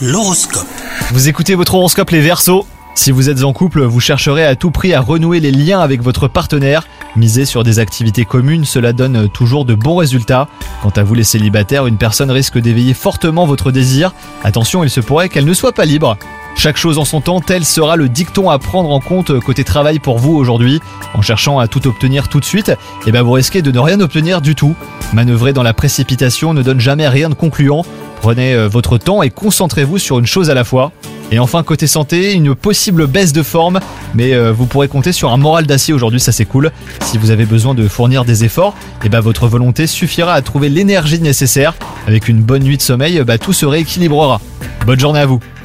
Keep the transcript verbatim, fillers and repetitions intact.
L'horoscope. Vous écoutez votre horoscope les Verseaux. Si vous êtes en couple, vous chercherez à tout prix à renouer les liens avec votre partenaire. Misez sur des activités communes, cela donne toujours de bons résultats. Quant à vous les célibataires, une personne risque d'éveiller fortement votre désir. Attention, il se pourrait qu'elle ne soit pas libre. Chaque chose en son temps, tel sera le dicton à prendre en compte côté travail pour vous aujourd'hui. En cherchant à tout obtenir tout de suite, eh ben vous risquez de ne rien obtenir du tout. Manœuvrer dans la précipitation ne donne jamais rien de concluant. Prenez votre temps et concentrez-vous sur une chose à la fois. Et enfin, côté santé, une possible baisse de forme, mais euh, vous pourrez compter sur un moral d'acier aujourd'hui, ça c'est cool. Si vous avez besoin de fournir des efforts, eh ben votre volonté suffira à trouver l'énergie nécessaire. Avec une bonne nuit de sommeil, bah, tout se rééquilibrera. Bonne journée à vous.